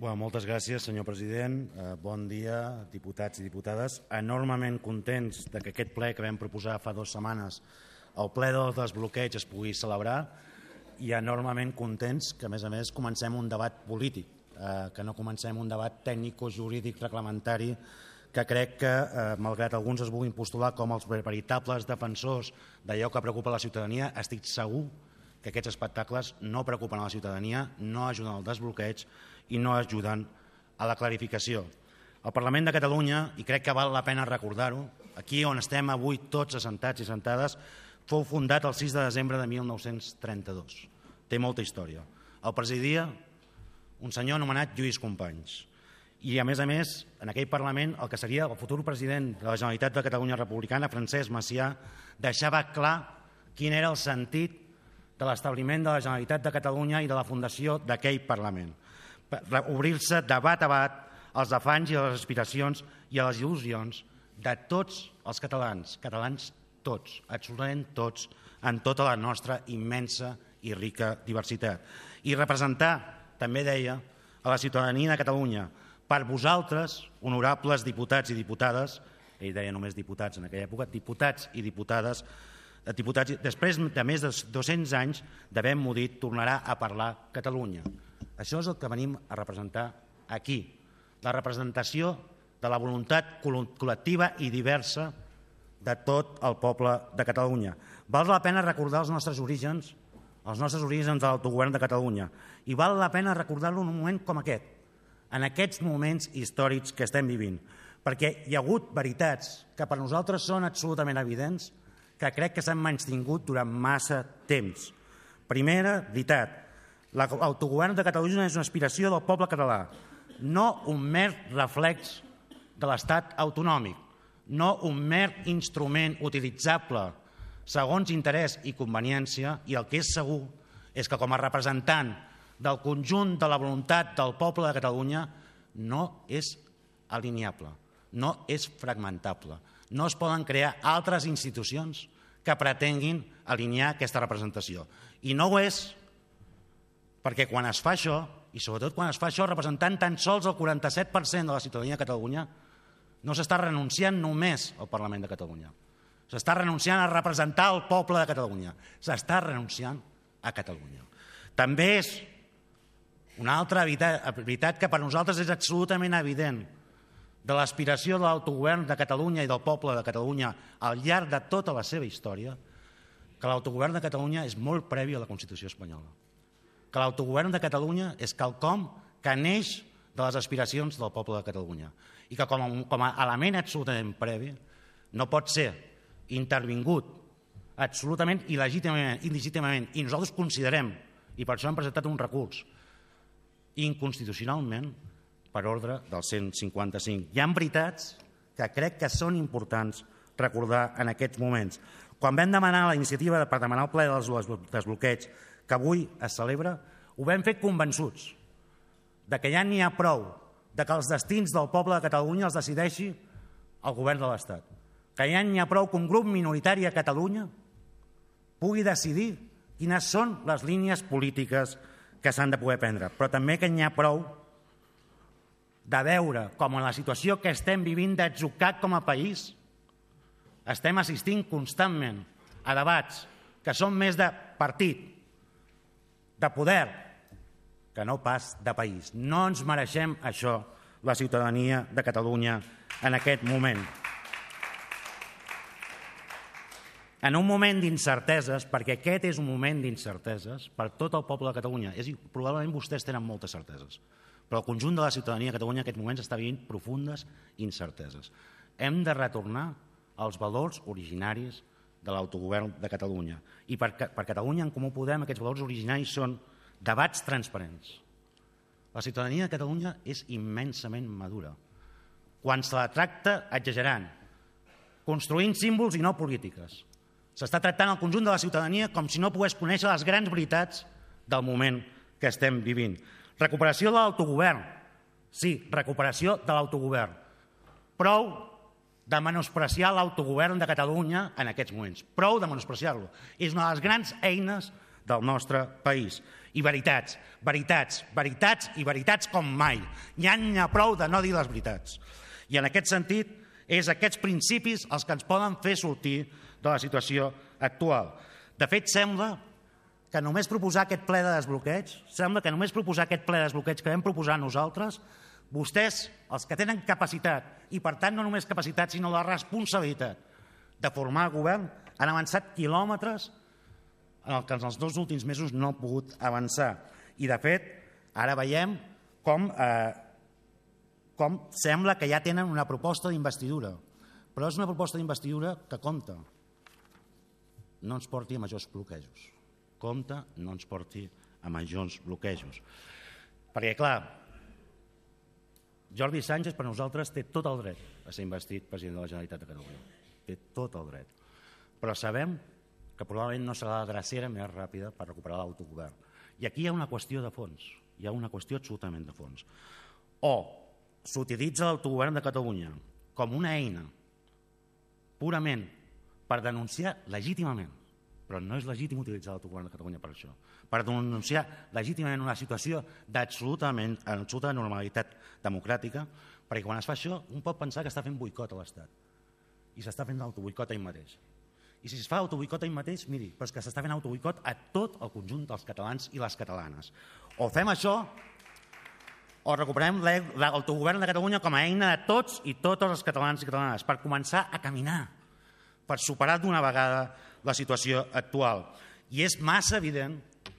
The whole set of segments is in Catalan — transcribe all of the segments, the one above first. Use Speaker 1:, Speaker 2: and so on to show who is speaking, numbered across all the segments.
Speaker 1: Moltes gràcies, senyor president. Bon dia, diputats i diputades. Enormement contents que aquest ple que vam proposar fa 2 setmanes, el ple del desbloqueig, es pugui celebrar, i enormement contents que, a més, comencem un debat polític, que no comencem un debat tècnico-jurídic reglamentari que crec que, malgrat alguns es vulguin postular com els veritables defensors d'allò que preocupa la ciutadania, estic segur que aquests espectacles no preocupen a la ciutadania, no ajuden al desbloqueig i no ajuden a la clarificació. El Parlament de Catalunya, i crec que val la pena recordar-ho, aquí on estem avui tots assentats i sentades, fou fundat el 6 de desembre de 1932. Té molta història. El presidia un senyor anomenat Lluís Companys. I, a més, en aquell Parlament, el que seria el futur president de la Generalitat de Catalunya Republicana, Francesc Macià, deixava clar quin era el sentit de l'establiment de la Generalitat de Catalunya i de la fundació d'aquell Parlament. Obrir-se de bat a bat als afanys i a les aspiracions i a les il·lusions de tots els catalans, tots, absolutament tots, en tota la nostra immensa i rica diversitat. I representar, també deia, a la ciutadania de Catalunya, per vosaltres, honorables diputats i diputades, ell deia només diputats en aquella època, diputats i diputades, després de més de 200 anys d'haver mudit, tornarà a parlar Catalunya. Això és el que venim a representar aquí, la representació de la voluntat col·lectiva i diversa de tot el poble de Catalunya. Val la pena recordar els nostres orígens de l'autogovern de Catalunya, i val la pena recordar-lo en un moment com aquest, en aquests moments històrics que estem vivint, perquè hi ha hagut veritats que per nosaltres són absolutament evidents, que crec que s'han menystingut durant massa temps. Primera veritat, l'autogovern de Catalunya és una aspiració del poble català, no un mer reflex de l'estat autonòmic, no un mer instrument utilitzable segons interès i conveniència, i el que és segur és que com a representant del conjunt de la voluntat del poble de Catalunya no és alineable, no és fragmentable. No es poden crear altres institucions que pretenguin alinear aquesta representació. I no ho és perquè quan es fa això, i sobretot quan es fa això representant tan sols el 47% de la ciutadania de Catalunya, no s'està renunciant només al Parlament de Catalunya. S'està renunciant a representar el poble de Catalunya. S'està renunciant a Catalunya. També és una altra veritat que per nosaltres és absolutament evident de l'aspiració de l'autogovern de Catalunya i del poble de Catalunya al llarg de tota la seva història, que l'autogovern de Catalunya és molt previ a la Constitució espanyola, que l'autogovern de Catalunya és quelcom que neix de les aspiracions del poble de Catalunya i que com a element absolutament previ no pot ser intervingut absolutament il·legítimament, i nosaltres considerem, i per això hem presentat un recurs, inconstitucionalment, per ordre del 155. Hi ha veritats que crec que són importants recordar en aquests moments. Quan vam demanar la iniciativa per demanar el ple dels desbloqueig que avui es celebra, ho vam fer convençuts que ja n'hi ha prou que els destins del poble de Catalunya els decideixi el govern de l'Estat, que ja n'hi ha prou que un grup minoritari a Catalunya pugui decidir quines són les línies polítiques que s'han de poder prendre, però també que n'hi ha prou de veure com en la situació que estem vivint d'atzucac com a país estem assistint constantment a debats que són més de partit, de poder, que no pas de país. No ens mereixem això, la ciutadania de Catalunya, en aquest moment. En un moment d'incerteses, perquè aquest és un moment d'incerteses per tot el poble de Catalunya. Probablement vostès tenen moltes certeses, però el conjunt de la ciutadania de Catalunya en aquests moments està vivint profundes incerteses. Hem de retornar als valors originaris de l'autogovern de Catalunya. I per Catalunya en Comú Podem aquests valors originaris són debats transparents. La ciutadania de Catalunya és immensament madura. Quan se la tracta exagerant, construint símbols i no polítiques, s'està tractant el conjunt de la ciutadania com si no pogués conèixer les grans veritats del moment que estem vivint. Recuperació de l'autogovern. Sí, recuperació de l'autogovern. Prou de menospreciar l'autogovern de Catalunya en aquests moments. Prou de menospreciar-lo. És una de les grans eines del nostre país. I veritats, veritats, veritats i veritats com mai. N'hi ha prou de no dir les veritats. I en aquest sentit, és aquests principis els que ens poden fer sortir de la situació actual. De fet, sembla que només proposar aquest ple de desbloqueig, que vam proposar nosaltres, vostès, els que tenen capacitat, i per tant no només capacitat, sinó la responsabilitat de formar govern, han avançat quilòmetres en el que en els 2 últims mesos no han pogut avançar. I, de fet, ara veiem com sembla que ja tenen una proposta d'investidura. Però és una proposta d'investidura que compta. No ens porti a majors bloquejos. Compte, no ens porti a majors bloquejos. Perquè, clar, Jordi Sànchez per nosaltres té tot el dret a ser investit president de la Generalitat de Catalunya. Té tot el dret. Però sabem que probablement no serà la drecera més ràpida per recuperar l'autogovern. I aquí hi ha una qüestió de fons. Hi ha una qüestió absolutament de fons. O s'utilitza l'autogovern de Catalunya com una eina purament per denunciar legítimament, però no és legítim utilitzar l'autogovern de Catalunya per això, per denunciar legítimament una situació d'absoluta normalitat democràtica, perquè quan es fa això un pot pensar que està fent boicot a l'Estat i s'està fent autoboicot a ell mateix. I si es fa autoboicot a ell mateix, miri, però és que s'està fent autoboicot a tot el conjunt dels catalans i les catalanes. O fem això o recuperem l'autogovern de Catalunya com a eina de tots i totes els catalans i catalanes per començar a caminar, per superar d'una vegada la situació actual. I és massa evident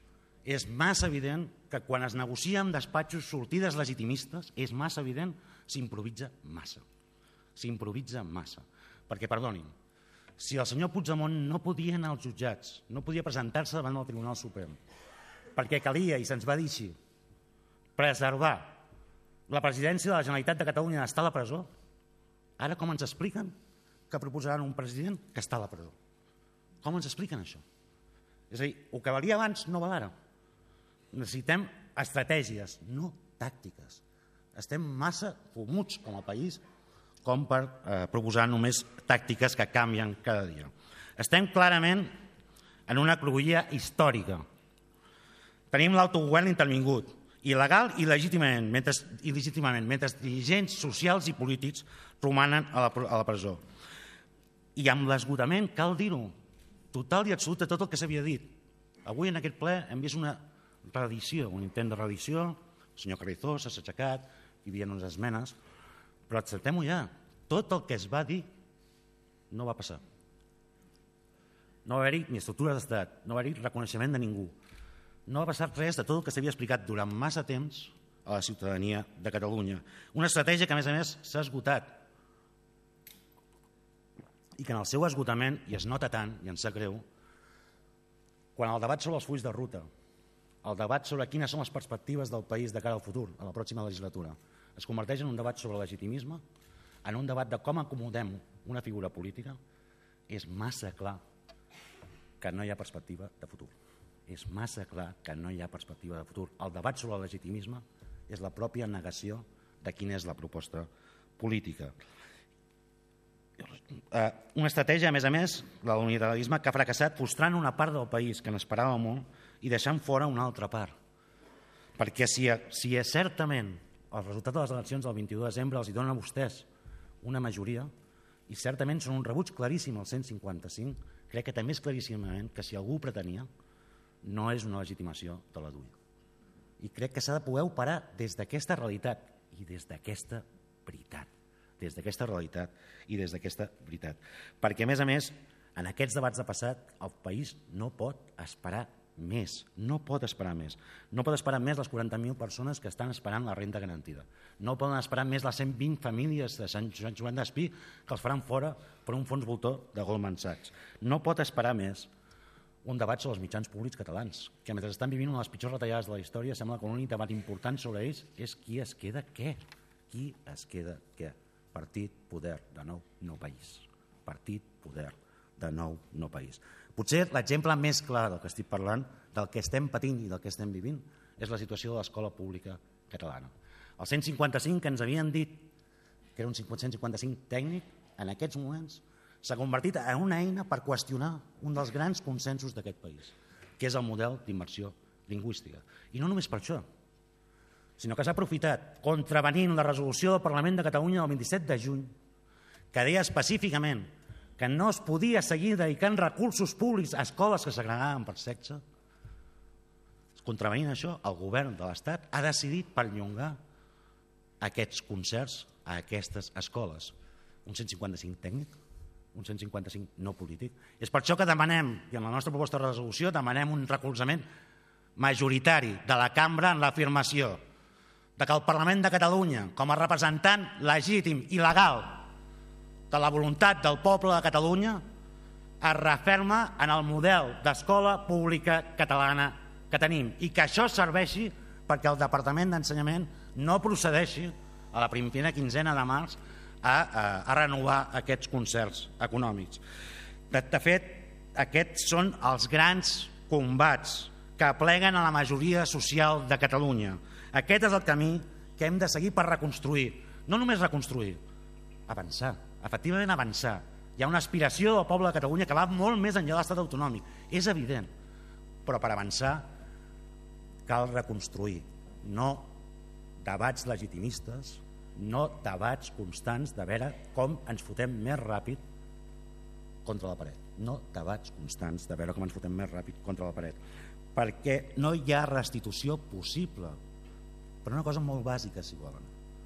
Speaker 1: que quan es negocia en despatxos sortides legitimistes, és massa evident, s'improvisa massa. S'improvisa massa. Perquè, perdonin, si el senyor Puigdemont no podia anar als jutjats, no podia presentar-se davant del Tribunal Suprem, perquè calia, i se'ns va dir així, preservar la presidència de la Generalitat de Catalunya d'estar a la presó, ara com ens expliquen que proposaran un president que està a la presó? Com ens expliquen això? És a dir, el que valia abans no val ara. Necessitem estratègies, no tàctiques. Estem massa fumuts com a país com per proposar només tàctiques que canvien cada dia. Estem clarament en una cruïlla històrica. Tenim l'autogovern intervingut, il·legal i legítimament, mentre dirigents socials i polítics romanen a la presó. I amb l'esgotament, cal dir-ho, total i absolut de tot el que s'havia dit. Avui en aquest ple hem vist una reedició, un intent de reedició, el senyor Carrizosa s'ha aixecat, hi havia unes esmenes, però acceptem-ho ja, tot el que es va dir no va passar. No va haver-hi ni estructures d'estat, no va haver-hi reconeixement de ningú. No ha passat res de tot el que s'havia explicat durant massa temps a la ciutadania de Catalunya. Una estratègia que, a més, s'ha esgotat i que en el seu esgotament, i es nota tant, i ens sap greu, quan el debat sobre els fulls de ruta, el debat sobre quines són les perspectives del país de cara al futur, a la pròxima legislatura, es converteix en un debat sobre legitimisme, en un debat de com acomodem una figura política, és massa clar que no hi ha perspectiva de futur. És massa clar que no hi ha perspectiva de futur. El debat sobre el legitimisme és la pròpia negació de quina és la proposta política. Una estratègia, a més, la de l'unilateralisme, que ha fracassat frustrant una part del país que n'esperava molt i deixant fora una altra part. Perquè si certament el resultat de les eleccions del 22 de desembre els hi donen a vostès una majoria, i certament són un rebuig claríssim al 155, crec que també és claríssimament que si algú ho pretenia, no és una legitimació de la DUI. I crec que s'ha de poder operar des d'aquesta realitat i des d'aquesta veritat. Des d'aquesta realitat i des d'aquesta veritat. Perquè, a més, en aquests debats de passat, el país no pot esperar més. No pot esperar més. No pot esperar més les 40.000 persones que estan esperant la renda garantida. No poden esperar més les 120 famílies de Sant Joan d'Espí que els faran fora per un fons voltor de Goldman Sachs. No pot esperar més un debat sobre els mitjans públics catalans, que mentre estan vivint una de les pitjors retallades de la història, sembla que l'únic debat important sobre ells és qui es queda què. Qui es queda què? Partit, poder, de nou, no país. Partit, poder, de nou, no país. Potser l'exemple més clar del que estic parlant, del que estem patint i del que estem vivint, és la situació de l'escola pública catalana. El 155 que ens havien dit que era un 155 tècnic, en aquests moments s'ha convertit en una eina per qüestionar un dels grans consensos d'aquest país, que és el model d'immersió lingüística. I no només per això, sinó que s'ha aprofitat contravenint la resolució del Parlament de Catalunya del 27 de juny, que deia específicament que no es podia seguir dedicant recursos públics a escoles que segregaven per sexe. Contravenint això, el govern de l'Estat ha decidit perllongar aquests concerts a aquestes escoles. Un 155 tècnic, un 155 no polític. És per això que demanem, i en la nostra proposta de resolució, demanem un recolzament majoritari de la cambra en l'afirmació de que el Parlament de Catalunya, com a representant legítim i legal de la voluntat del poble de Catalunya, es referma en el model d'escola pública catalana que tenim i que això serveixi perquè el Departament d'Ensenyament no procedeixi a la primera quinzena de març a renovar aquests concerts econòmics. De fet, aquests són els grans combats que apleguen a la majoria social de Catalunya. Aquest és el camí que hem de seguir per reconstruir. No només reconstruir, avançar, efectivament avançar. Hi ha una aspiració del poble de Catalunya que va molt més enllà de l'estat autonòmic. És evident, però per avançar cal reconstruir, no debats legitimistes, no debats constants de veure com ens fotem més ràpid contra la paret. No debats constants de veure com ens fotem més ràpid contra la paret. Perquè no hi ha restitució possible. Però una cosa molt bàsica, si volen.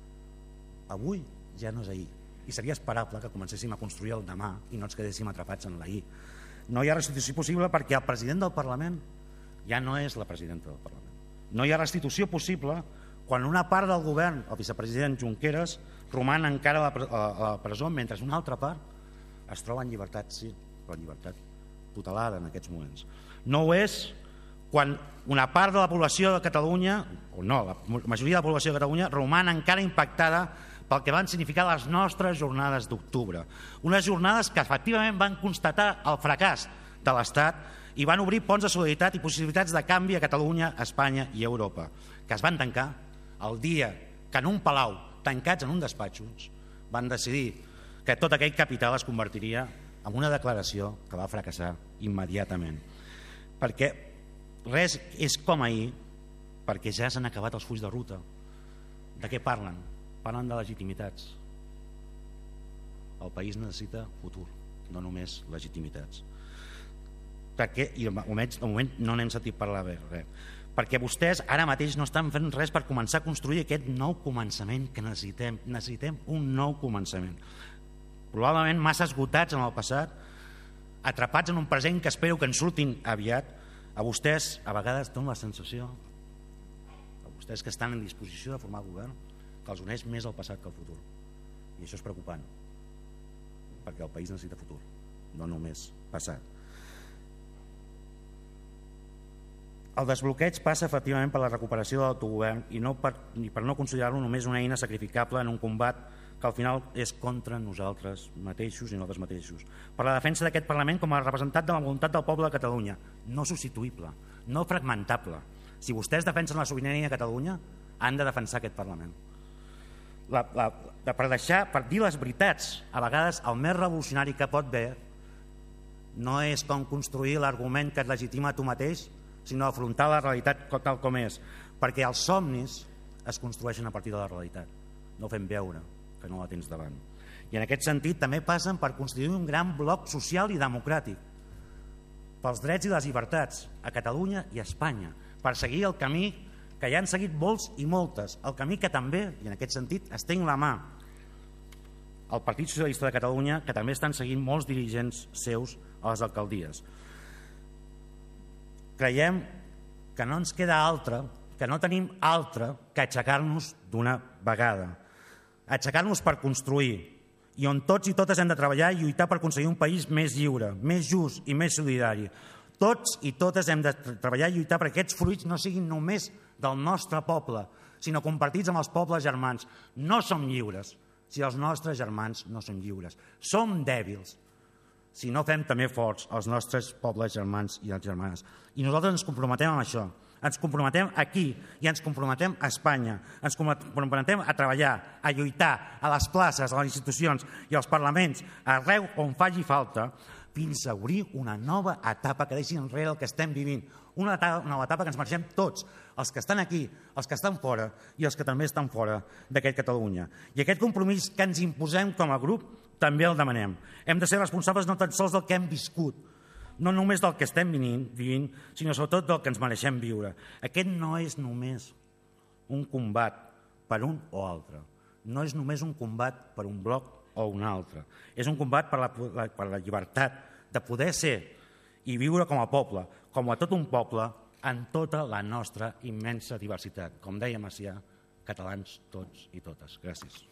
Speaker 1: Avui ja no és ahir. I seria esperable que comencéssim a construir el demà i no ens quedéssim atrapats en l'ahir. No hi ha restitució possible perquè el president del Parlament ja no és la presidenta del Parlament. No hi ha restitució possible quan una part del govern, el vicepresident Junqueras, roman encara a la presó, mentre una altra part es troba en llibertat, sí, però en llibertat tutelada en aquests moments. No ho és quan una part de la població de Catalunya, o no, la majoria de la població de Catalunya, roman encara impactada pel que van significar les nostres jornades d'octubre. Unes jornades que efectivament van constatar el fracàs de l'Estat i van obrir ponts de solidaritat i possibilitats de canvi a Catalunya, a Espanya i a Europa, que es van tancar el dia que en un palau, tancats en un despatxos, van decidir que tot aquell capital es convertiria en una declaració que va fracassar immediatament. Perquè res és com ahir, perquè ja s'han acabat els fulls de ruta. De què parlen? Parlen de legitimitats. El país necessita futur, no només legitimitats. Perquè, i de moment no n'hem sentit parlar bé, res. Perquè vostès ara mateix no estan fent res per començar a construir aquest nou començament que necessitem. Necessitem un nou començament. Probablement massa esgotats en el passat, atrapats en un present que espero que en surtin aviat. A vostès a vegades donen la sensació, a vostès que estan en disposició de formar govern, que els uneix més el passat que el futur. I això és preocupant, perquè el país necessita futur, no només passat. El desbloqueig passa efectivament per la recuperació de l'autogovern i per no considerar-lo només una eina sacrificable en un combat que al final és contra nosaltres mateixos i nosaltres mateixos. Per la defensa d'aquest Parlament com a representant de la voluntat del poble de Catalunya, no substituïble, no fragmentable. Si vostès defensen la sobirania de Catalunya, han de defensar aquest Parlament. Per dir les veritats, a vegades el més revolucionari que pot haver no és com construir l'argument que et legitima tu mateix, sinó afrontar la realitat tal com és, perquè els somnis es construeixen a partir de la realitat, no fem veure que no la tens davant. I en aquest sentit també passen per constituir un gran bloc social i democràtic pels drets i les llibertats a Catalunya i a Espanya, per seguir el camí que ja han seguit molts i moltes, el camí que també, i en aquest sentit estenc la mà al Partit Socialista de Catalunya, que també estan seguint molts dirigents seus a les alcaldies. Creiem que no ens queda altra, que no tenim altra que aixecar-nos d'una vegada. Aixecar-nos per construir, i on tots i totes hem de treballar i lluitar per aconseguir un país més lliure, més just i més solidari. Tots i totes hem de treballar i lluitar perquè aquests fruits no siguin només del nostre poble, sinó compartits amb els pobles germans. No som lliures si els nostres germans no són lliures. Som dèbils si no fem també forts els nostres pobles germans i les germanes. I nosaltres ens comprometem amb això, Ens comprometem aquí i ens comprometem a Espanya. Ens comprometem a treballar, a lluitar a les places, a les institucions i als parlaments, arreu on faci falta, fins a obrir una nova etapa que deixi enrere el que estem vivint. Una nova etapa que ens mereixem tots, els que estan aquí, els que estan fora i els que també estan fora d'aquest Catalunya. I aquest compromís que ens imposem com a grup també el demanem. Hem de ser responsables no tan sols del que hem viscut, no només del que estem vivint, sinó sobretot del que ens mereixem viure. Aquest no és només un combat per un o altre. No és només un combat per un bloc o un altre. És un combat per la llibertat de poder ser i viure com a poble, com a tot un poble, en tota la nostra immensa diversitat. Com deia Macià, catalans tots i totes. Gràcies.